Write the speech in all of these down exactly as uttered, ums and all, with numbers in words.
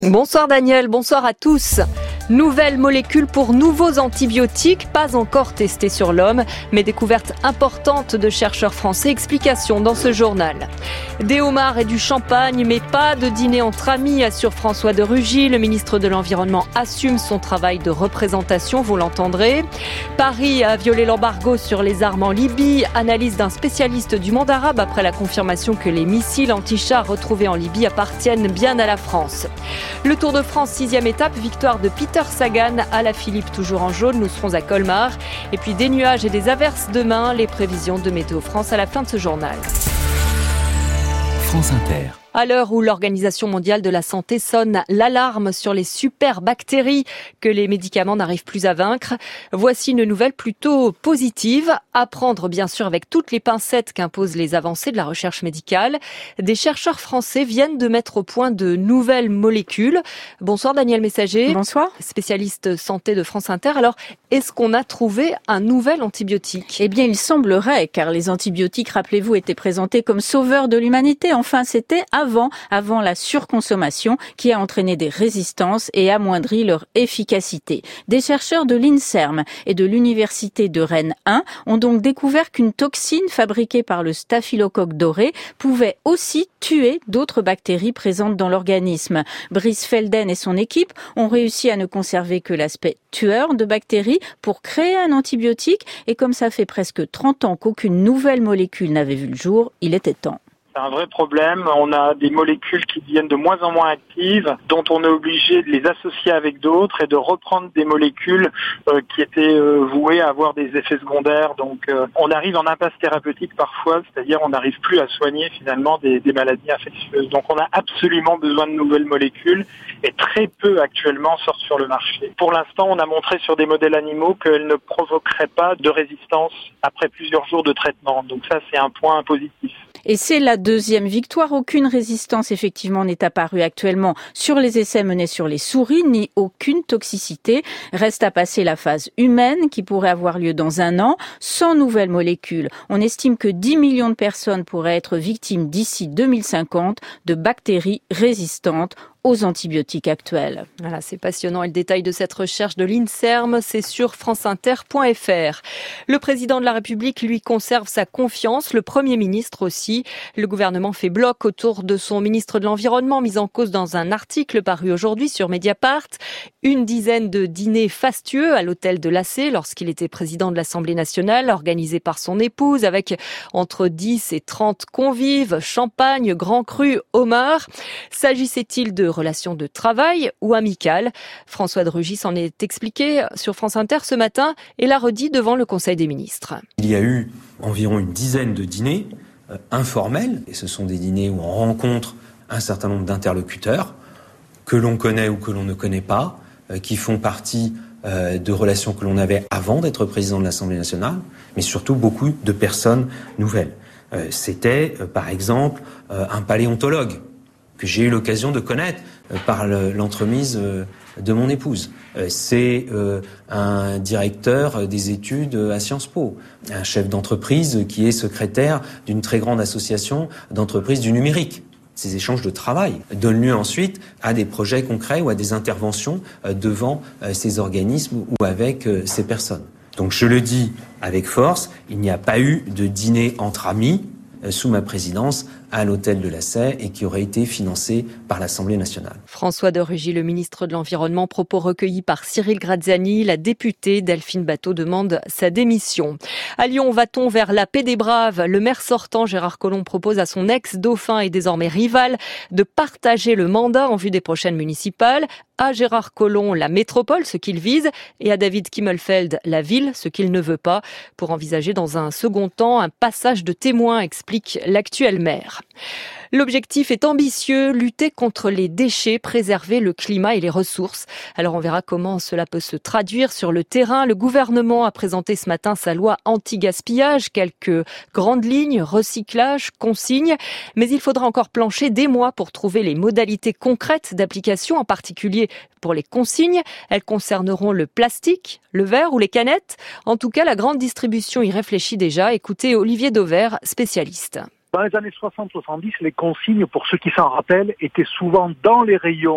Bonsoir Daniel, bonsoir à tous. Nouvelle molécule pour nouveaux antibiotiques, pas encore testée sur l'homme, mais découverte importante de chercheurs français. Explication dans ce journal. Des homards et du champagne, mais pas de dîner entre amis, assure François de Rugy. Le ministre de l'Environnement assume son travail de représentation, vous l'entendrez. Paris a violé l'embargo sur les armes en Libye. Analyse d'un spécialiste du monde arabe après la confirmation que les missiles anti-chars retrouvés en Libye appartiennent bien à la France. Le Tour de France, sixième étape, victoire de Peter Sagan à la Philippe, toujours en jaune. Nous serons à Colmar. Et puis des nuages et des averses demain. Les prévisions de Météo France à la fin de ce journal. France Inter. À l'heure où l'Organisation mondiale de la santé sonne l'alarme sur les superbactéries que les médicaments n'arrivent plus à vaincre, voici une nouvelle plutôt positive. À prendre bien sûr avec toutes les pincettes qu'imposent les avancées de la recherche médicale. Des chercheurs français viennent de mettre au point de nouvelles molécules. Bonsoir Daniel Messager. Bonsoir. Spécialiste santé de France Inter. Alors, est-ce qu'on a trouvé un nouvel antibiotique ? Eh bien, il semblerait, car les antibiotiques, rappelez-vous, étaient présentés comme sauveurs de l'humanité. Enfin, c'était avant, avant la surconsommation qui a entraîné des résistances et amoindri leur efficacité. Des chercheurs de l'INSERM et de l'Université de Rennes un ont donc découvert qu'une toxine fabriquée par le staphylocoque doré pouvait aussi tuer d'autres bactéries présentes dans l'organisme. Brice Felden et son équipe ont réussi à ne conserver que l'aspect tueur de bactéries pour créer un antibiotique, et comme ça fait presque trente ans qu'aucune nouvelle molécule n'avait vu le jour, il était temps. C'est un vrai problème. On a des molécules qui deviennent de moins en moins actives, dont on est obligé de les associer avec d'autres et de reprendre des molécules euh, qui étaient euh, vouées à avoir des effets secondaires. Donc euh, on arrive en impasse thérapeutique parfois, c'est-à-dire on n'arrive plus à soigner finalement des, des maladies infectieuses. Donc on a absolument besoin de nouvelles molécules et très peu actuellement sortent sur le marché. Pour l'instant, on a montré sur des modèles animaux qu'elles ne provoqueraient pas de résistance après plusieurs jours de traitement. Donc ça, c'est un point positif. Et c'est la deuxième victoire. Aucune résistance, effectivement, n'est apparue actuellement sur les essais menés sur les souris, ni aucune toxicité. Reste à passer la phase humaine qui pourrait avoir lieu dans un an, sans nouvelles molécules. On estime que dix millions de personnes pourraient être victimes d'ici deux mille cinquante de bactéries résistantes aux antibiotiques actuels. Voilà, c'est passionnant. Et le détail de cette recherche de l'INSERM, c'est sur franceinter point f r. Le président de la République, lui, conserve sa confiance. Le Premier ministre aussi. Le gouvernement fait bloc autour de son ministre de l'Environnement, mis en cause dans un article paru aujourd'hui sur Mediapart. Une dizaine de dîners fastueux à l'hôtel de l'A C lorsqu'il était président de l'Assemblée nationale, organisés par son épouse, avec entre dix et trente convives, champagne, grand cru, homard. S'agissait-il de relations de travail ou amicales? François de Rugy s'en est expliqué sur France Inter ce matin et l'a redit devant le Conseil des ministres. Il y a eu environ une dizaine de dîners euh, informels, et ce sont des dîners où on rencontre un certain nombre d'interlocuteurs que l'on connaît ou que l'on ne connaît pas, euh, qui font partie euh, de relations que l'on avait avant d'être président de l'Assemblée nationale, mais surtout beaucoup de personnes nouvelles. Euh, c'était, euh, par exemple, euh, un paléontologue que j'ai eu l'occasion de connaître euh, par le, l'entremise euh, de mon épouse. Euh, c'est euh, un directeur des études à Sciences Po, un chef d'entreprise qui est secrétaire d'une très grande association d'entreprises du numérique. Ces échanges de travail donnent lieu ensuite à des projets concrets ou à des interventions euh, devant euh, ces organismes ou avec euh, ces personnes. Donc je le dis avec force, il n'y a pas eu de dîner entre amis sous ma présidence à l'hôtel de la C E et qui aurait été financé par l'Assemblée nationale. François de Rugy, le ministre de l'Environnement, propos recueillis par Cyril Graziani. La députée Delphine Batho demande sa démission. À Lyon, va-t-on vers la paix des braves? Le maire sortant, Gérard Collomb, propose à son ex-dauphin et désormais rival de partager le mandat en vue des prochaines municipales. À Gérard Collomb, la métropole, ce qu'il vise, et à David Kimmelfeld, la ville, ce qu'il ne veut pas, pour envisager dans un second temps un passage de témoin, explique l'actuel maire. L'objectif est ambitieux, lutter contre les déchets, préserver le climat et les ressources. Alors on verra comment cela peut se traduire sur le terrain. Le gouvernement a présenté ce matin sa loi anti-gaspillage, quelques grandes lignes, recyclage, consignes. Mais il faudra encore plancher des mois pour trouver les modalités concrètes d'application, en particulier pour les consignes. Elles concerneront le plastique, le verre ou les canettes. En tout cas, la grande distribution y réfléchit déjà. Écoutez Olivier Dauvert, spécialiste. Dans les années soixante soixante-dix, les consignes, pour ceux qui s'en rappellent, étaient souvent dans les rayons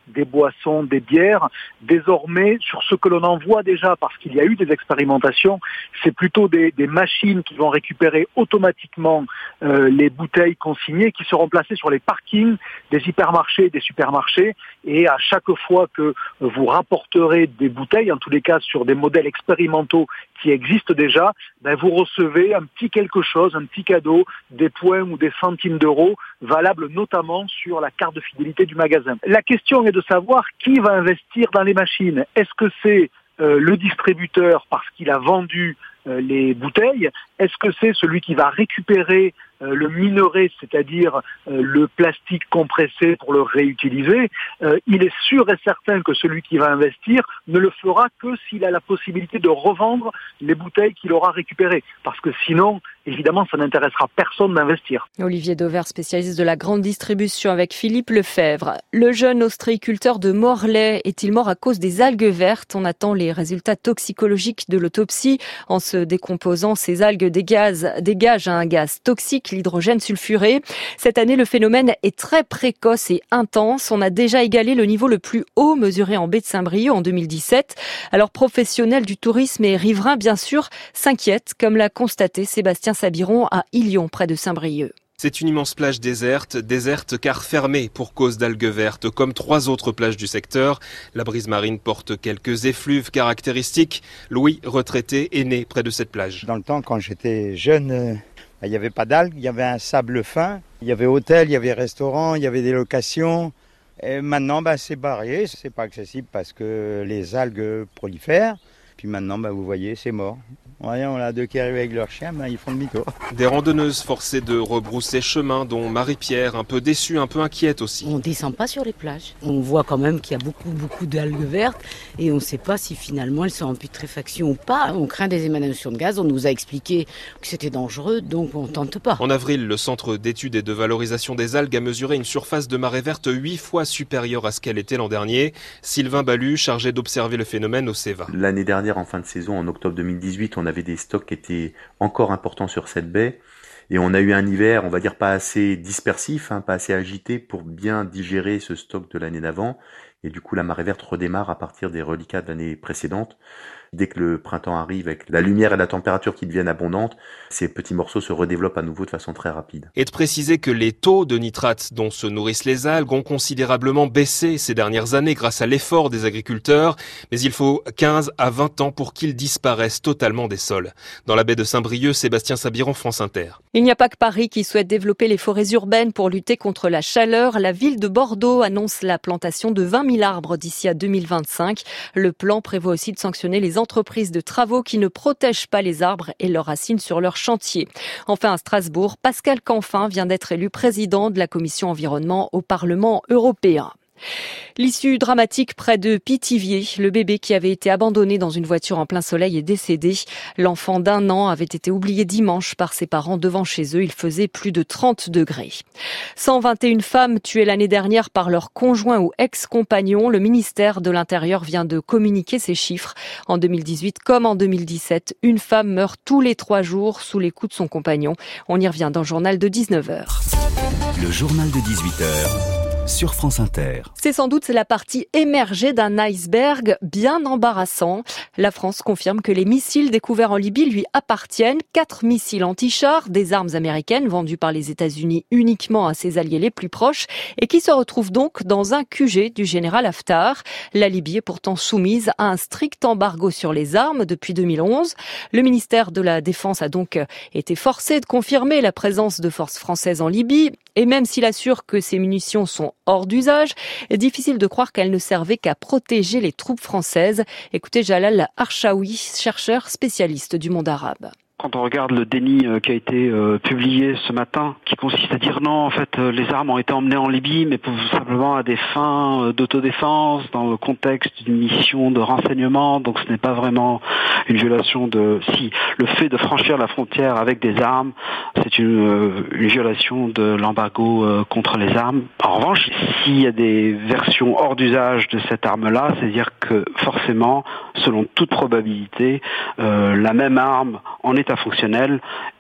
des boissons, des bières. Désormais, sur ce que l'on en voit déjà, parce qu'il y a eu des expérimentations, c'est plutôt des, des machines qui vont récupérer automatiquement euh, les bouteilles consignées qui seront placées sur les parkings des hypermarchés et des supermarchés. Et à chaque fois que vous rapporterez des bouteilles, en tous les cas sur des modèles expérimentaux qui existent déjà, ben vous recevez un petit quelque chose, un petit cadeau, des points ou des centimes d'euros, valables notamment sur la carte de fidélité du magasin. La question est de savoir qui va investir dans les machines. Est-ce que c'est euh, le distributeur parce qu'il a vendu euh, les bouteilles? Est-ce que c'est celui qui va récupérer euh, le minerai, c'est-à-dire euh, le plastique compressé pour le réutiliser? euh, Il est sûr et certain que celui qui va investir ne le fera que s'il a la possibilité de revendre les bouteilles qu'il aura récupérées. Parce que sinon, évidemment, ça n'intéressera personne d'investir. Olivier Dauvert, spécialiste de la grande distribution avec Philippe Lefebvre. Le jeune ostréiculteur de Morlaix est-il mort à cause des algues vertes? On attend les résultats toxicologiques de l'autopsie. En se décomposant, ces algues dégagent, dégagent un gaz toxique, l'hydrogène sulfuré. Cette année, le phénomène est très précoce et intense. On a déjà égalé le niveau le plus haut mesuré en baie de Saint-Brieuc en deux mille dix-sept. Alors, professionnels du tourisme et riverains, bien sûr, s'inquiètent, comme l'a constaté Sébastien Sabiron à Illion, près de Saint-Brieuc. C'est une immense plage déserte, déserte car fermée pour cause d'algues vertes, comme trois autres plages du secteur. La brise marine porte quelques effluves caractéristiques. Louis, retraité, est né près de cette plage. Dans le temps, quand j'étais jeune, euh, il n'y avait pas d'algues, il y avait un sable fin, il y avait hôtel, il y avait restaurant, il y avait des locations. Et maintenant, bah, c'est barré, c'est pas accessible parce que les algues prolifèrent. Puis maintenant, bah, vous voyez, c'est mort. Ouais, on a deux qui arrivent avec leurs chiens, bah, ils font demi-tour. Des randonneuses forcées de rebrousser chemin, dont Marie-Pierre, un peu déçue, un peu inquiète aussi. On ne descend pas sur les plages. On voit quand même qu'il y a beaucoup, beaucoup d'algues vertes et on ne sait pas si finalement elles sont en putréfaction ou pas. On craint des émanations de gaz, on nous a expliqué que c'était dangereux, donc on ne tente pas. En avril, le Centre d'études et de valorisation des algues a mesuré une surface de marée verte huit fois supérieure à ce qu'elle était l'an dernier. Sylvain Balu, chargé d'observer le phénomène au CEVA. L'année dernière, en fin de saison, en octobre deux mille dix-huit, on avait des stocks qui étaient encore importants sur cette baie. Et on a eu un hiver, on va dire, pas assez dispersif, hein, pas assez agité pour bien digérer ce stock de l'année d'avant. Et du coup, la marée verte redémarre à partir des reliquats de l'année précédente. Dès que le printemps arrive, avec la lumière et la température qui deviennent abondantes, ces petits morceaux se redéveloppent à nouveau de façon très rapide. Et de préciser que les taux de nitrates dont se nourrissent les algues ont considérablement baissé ces dernières années grâce à l'effort des agriculteurs, mais il faut quinze à vingt ans pour qu'ils disparaissent totalement des sols. Dans la baie de Saint-Brieuc, Sébastien Sabiron, France Inter. Il n'y a pas que Paris qui souhaite développer les forêts urbaines pour lutter contre la chaleur. La ville de Bordeaux annonce la plantation de vingt mille arbres d'ici à deux mille vingt-cinq. Le plan prévoit aussi de sanctionner les entreprises de travaux qui ne protègent pas les arbres et leurs racines sur leur chantier. Enfin, à Strasbourg, Pascal Canfin vient d'être élu président de la commission environnement au Parlement européen. L'issue dramatique près de Pithiviers. Le bébé qui avait été abandonné dans une voiture en plein soleil est décédé. L'enfant d'un an avait été oublié dimanche par ses parents devant chez eux. Il faisait plus de trente degrés. cent vingt et une femmes tuées l'année dernière par leur conjoint ou ex-compagnon. Le ministère de l'Intérieur vient de communiquer ces chiffres. En deux mille dix-huit comme en deux mille dix-sept, une femme meurt tous les trois jours sous les coups de son compagnon. On y revient dans le journal de dix-neuf heures. Le journal de dix-huit heures. Sur France Inter. C'est sans doute la partie émergée d'un iceberg bien embarrassant. La France confirme que les missiles découverts en Libye lui appartiennent. Quatre missiles anti-chars, des armes américaines vendues par les États-Unis uniquement à ses alliés les plus proches et qui se retrouvent donc dans un Q G du général Haftar. La Libye est pourtant soumise à un strict embargo sur les armes depuis deux mille onze. Le ministère de la Défense a donc été forcé de confirmer la présence de forces françaises en Libye. Et même s'il assure que ces munitions sont hors d'usage, difficile de croire qu'elles ne servaient qu'à protéger les troupes françaises. Écoutez Jalal Archaoui, chercheur spécialiste du monde arabe. Quand on regarde le déni qui a été euh, publié ce matin, qui consiste à dire non, en fait, euh, les armes ont été emmenées en Libye, mais pour, simplement à des fins euh, d'autodéfense, dans le contexte d'une mission de renseignement, donc ce n'est pas vraiment une violation de... Si, le fait de franchir la frontière avec des armes, c'est une, euh, une violation de l'embargo euh, contre les armes. En revanche, s'il y a des versions hors d'usage de cette arme-là, c'est-à-dire que forcément, selon toute probabilité, euh, la même arme en état fonctionnel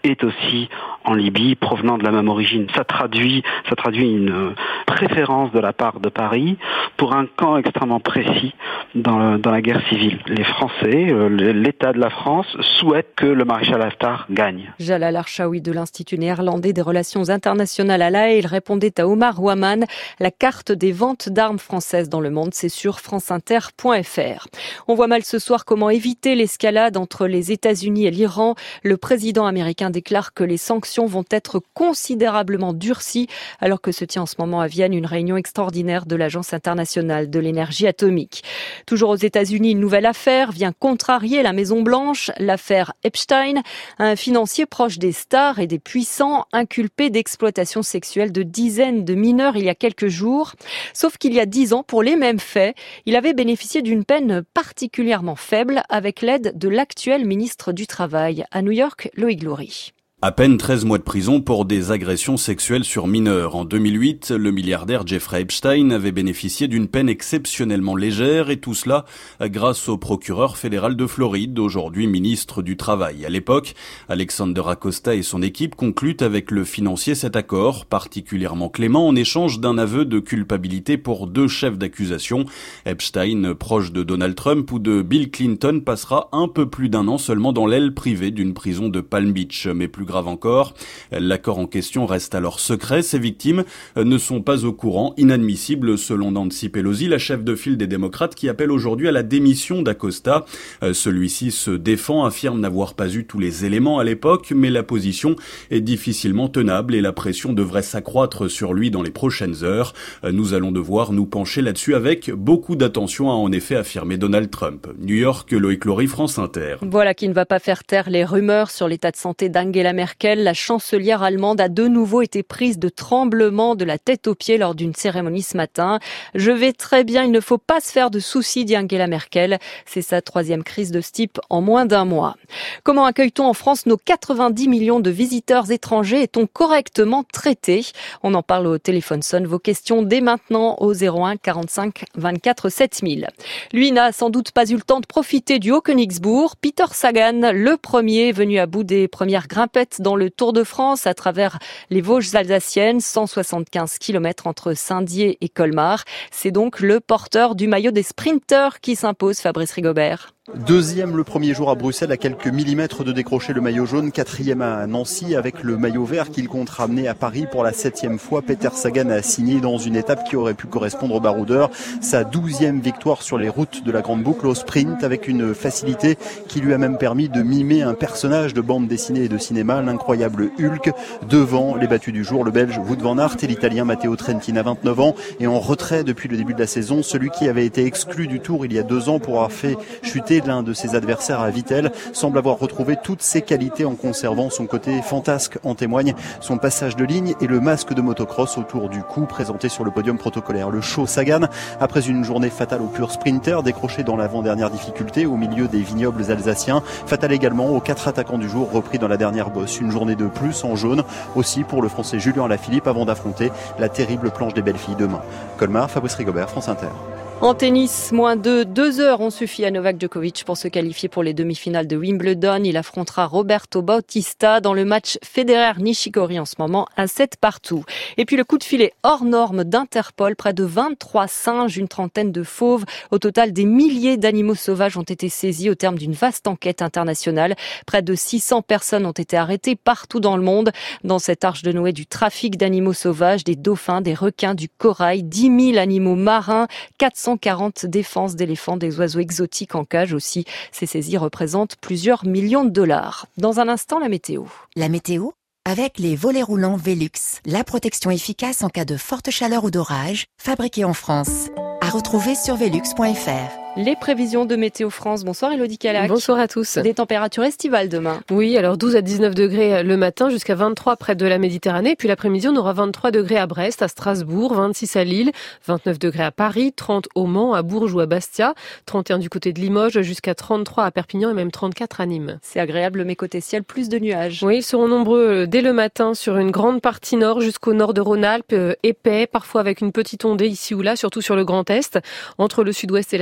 est aussi en Libye, provenant de la même origine. Ça traduit, ça traduit une préférence de la part de Paris pour un camp extrêmement précis dans, dans la guerre civile. Les Français, l'État de la France, souhaitent que le maréchal Haftar gagne. Jalal Archaoui de l'Institut néerlandais des relations internationales à La Haye, il répondait à Omar Ouaman. La carte des ventes d'armes françaises dans le monde, c'est sur franceinter point f r. On voit mal ce soir comment éviter l'escalade entre les États-Unis et l'Iran. Le président américain déclare que les sanctions vont être considérablement durcies alors que se tient en ce moment à Vienne une réunion extraordinaire de l'Agence internationale de l'énergie atomique. Toujours aux États-Unis, une nouvelle affaire vient contrarier la Maison-Blanche, l'affaire Epstein, un financier proche des stars et des puissants inculpé d'exploitation sexuelle de dizaines de mineurs il y a quelques jours. Sauf qu'il y a dix ans, pour les mêmes faits, il avait bénéficié d'une peine particulièrement faible avec l'aide de l'actuel ministre du Travail. À New York, Loïc Glory. À peine treize mois de prison pour des agressions sexuelles sur mineurs. En deux mille huit, le milliardaire Jeffrey Epstein avait bénéficié d'une peine exceptionnellement légère et tout cela grâce au procureur fédéral de Floride, aujourd'hui ministre du Travail. À l'époque, Alexander Acosta et son équipe concluent avec le financier cet accord, particulièrement clément en échange d'un aveu de culpabilité pour deux chefs d'accusation. Epstein, proche de Donald Trump ou de Bill Clinton, passera un peu plus d'un an seulement dans l'aile privée d'une prison de Palm Beach, mais plus grave encore, l'accord en question reste alors secret. Ses victimes ne sont pas au courant, inadmissible selon Nancy Pelosi, la chef de file des démocrates qui appelle aujourd'hui à la démission d'Acosta. Celui-ci se défend, affirme n'avoir pas eu tous les éléments à l'époque, mais la position est difficilement tenable et la pression devrait s'accroître sur lui dans les prochaines heures. Nous allons devoir nous pencher là-dessus avec beaucoup d'attention, a en effet affirmé Donald Trump. New York, Loïc Glory, France Inter. Voilà qui ne va pas faire taire les rumeurs sur l'état de santé d'Angela Merkel. La chancelière allemande a de nouveau été prise de tremblements de la tête aux pieds lors d'une cérémonie ce matin. Je vais très bien, il ne faut pas se faire de soucis, dit Angela Merkel. C'est sa troisième crise de ce type en moins d'un mois. Comment accueille-t-on en France nos quatre-vingt-dix millions de visiteurs étrangers? Est-on correctement traités? On en parle au téléphone sonne. Vos questions dès maintenant au zéro un quarante-cinq vingt-quatre sept mille. Lui n'a sans doute pas eu le temps de profiter du Haut-Königsbourg. Peter Sagan, le premier venu à bout des premières grimpettes dans le Tour de France à travers les Vosges alsaciennes, cent soixante-quinze kilomètres entre Saint-Dié et Colmar. C'est donc le porteur du maillot des sprinteurs qui s'impose, Fabrice Rigobert. Deuxième le premier jour à Bruxelles, à quelques millimètres de décrocher le maillot jaune. Quatrième à Nancy avec le maillot vert qu'il compte ramener à Paris pour la septième fois. Peter Sagan a signé dans une étape qui aurait pu correspondre au baroudeur sa douzième victoire sur les routes de la Grande Boucle au sprint, avec une facilité qui lui a même permis de mimer un personnage de bande dessinée et de cinéma, l'incroyable Hulk, devant les battus du jour, le Belge Wout van Aert et l'Italien Matteo Trentin à vingt-neuf ans, et en retrait depuis le début de la saison, celui qui avait été exclu du Tour il y a deux ans pour avoir fait chuter l'un de ses adversaires à Vittel, semble avoir retrouvé toutes ses qualités en conservant son côté fantasque. En témoigne son passage de ligne et le masque de motocross autour du cou présenté sur le podium protocolaire. Le show Sagan, après une journée fatale au pur sprinter, décroché dans l'avant-dernière difficulté au milieu des vignobles alsaciens. Fatale également aux quatre attaquants du jour repris dans la dernière bosse. Une journée de plus en jaune aussi pour le français Julien Alaphilippe avant d'affronter la terrible planche des belles filles demain. Colmar, Fabrice Rigobert, France Inter. En tennis, moins de deux heures ont suffi à Novak Djokovic pour se qualifier pour les demi-finales de Wimbledon. Il affrontera Roberto Bautista dans le match Federer-Nishikori en ce moment, un set partout. Et puis le coup de filet hors norme d'Interpol, près de vingt-trois singes, une trentaine de fauves. Au total, des milliers d'animaux sauvages ont été saisis au terme d'une vaste enquête internationale. Près de six cents personnes ont été arrêtées partout dans le monde. Dans cette arche de Noé du trafic d'animaux sauvages, des dauphins, des requins, du corail, dix mille animaux marins, quatre cent quarante défenses d'éléphants, des oiseaux exotiques en cage aussi. Ces saisies représentent plusieurs millions de dollars. Dans un instant, la météo. La météo avec les volets roulants Velux, la protection efficace en cas de forte chaleur ou d'orage, fabriquée en France. À retrouver sur velux point f r. Les prévisions de Météo France. Bonsoir Élodie Calac. Bonsoir à tous. Des températures estivales demain. Oui, alors douze à dix-neuf degrés le matin, jusqu'à vingt-trois près de la Méditerranée. Puis l'après-midi, on aura vingt-trois degrés à Brest, à Strasbourg, vingt-six à Lille, vingt-neuf degrés à Paris, trente au Mans, à Bourges ou à Bastia, trente et un du côté de Limoges, jusqu'à trente-trois à Perpignan et même trente-quatre à Nîmes. C'est agréable, mais côté ciel, plus de nuages. Oui, ils seront nombreux dès le matin sur une grande partie nord jusqu'au nord de Rhône-Alpes, épais, parfois avec une petite ondée ici ou là, surtout sur le Grand Est, entre le sud-ouest et la Méditerranée.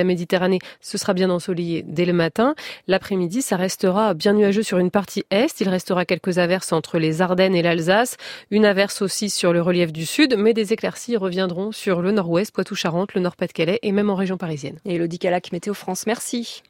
Méditerranée, ce sera bien ensoleillé dès le matin. L'après-midi, ça restera bien nuageux sur une partie est. Il restera quelques averses entre les Ardennes et l'Alsace. Une averse aussi sur le relief du sud, mais des éclaircies reviendront sur le nord-ouest, Poitou-Charentes, le nord-Pas-de-Calais et même en région parisienne. Et Elodie Calac, Météo France, merci.